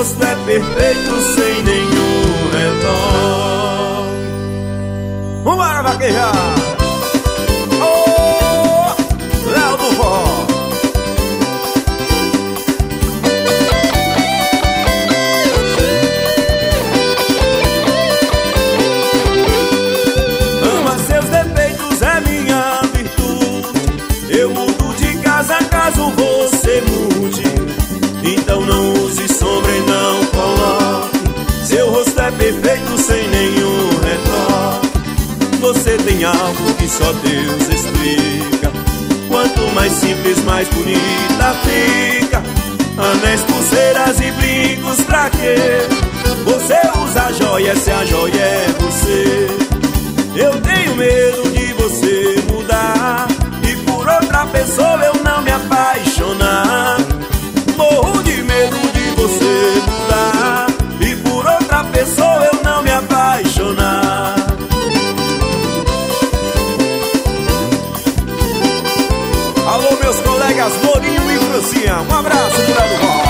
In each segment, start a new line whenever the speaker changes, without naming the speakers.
rosto é perfeito sem nenhum retoque.
Vambora, vaquejar! Ô, Léo do Forró!
Ama seus defeitos, é minha virtude. Eu mudo de casa caso você mude. Então não use sombra e não coloque. Seu rosto é perfeito sem nenhum retoque. Você tem algo que só Deus explica. Quanto mais simples, mais bonita fica. Anéis, pulseiras e brincos pra quê? Você usa joia, se a joia é você. Eu tenho medo de você mudar e por outra pessoa eu não me apaixonar. Morro de medo de você mudar e por outra pessoa eu não me apaixonar.
Alô, meus colegas Lourinho e Francinha, um abraço do Léo do Forró.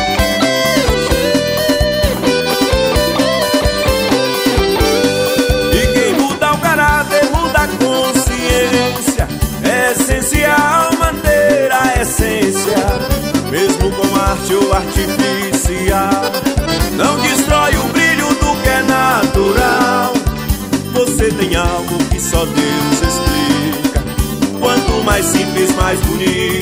E quem muda o caráter muda a consciência. É essencial manter a essência, mesmo com arte ou artificial. Não destrói o brilho do que é natural. Você tem algo que só Deus explica. Quanto mais simples, mais bonito